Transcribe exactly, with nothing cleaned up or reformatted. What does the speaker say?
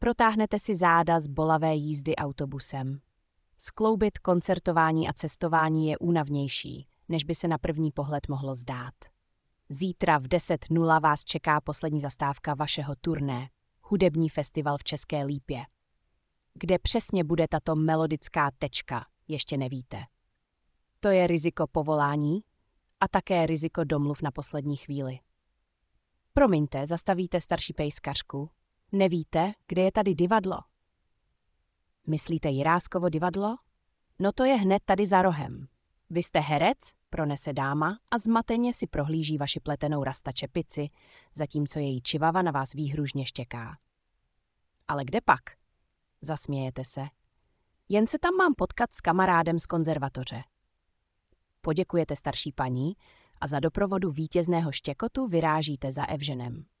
Protáhnete si záda z bolavé jízdy autobusem. Skloubit koncertování a cestování je únavnější, než by se na první pohled mohlo zdát. Zítra v deset nula vás čeká poslední zastávka vašeho turné, hudební festival v České Lípě. Kde přesně bude tato melodická tečka, ještě nevíte. To je riziko povolání a také riziko domluv na poslední chvíli. Promiňte, zastavíte starší pejskařku. Nevíte, kde je tady divadlo? Myslíte Jiráskovo divadlo? No to je hned tady za rohem. Vy jste herec, pronese dáma a zmateně si prohlíží vaši pletenou rasta čepici, zatímco její čivava na vás výhružně štěká. Ale kde pak? Zasmějete se. Jen se tam mám potkat s kamarádem z konzervatoře. Poděkujete starší paní a za doprovodu vítězného štěkotu vyrážíte za Evženem.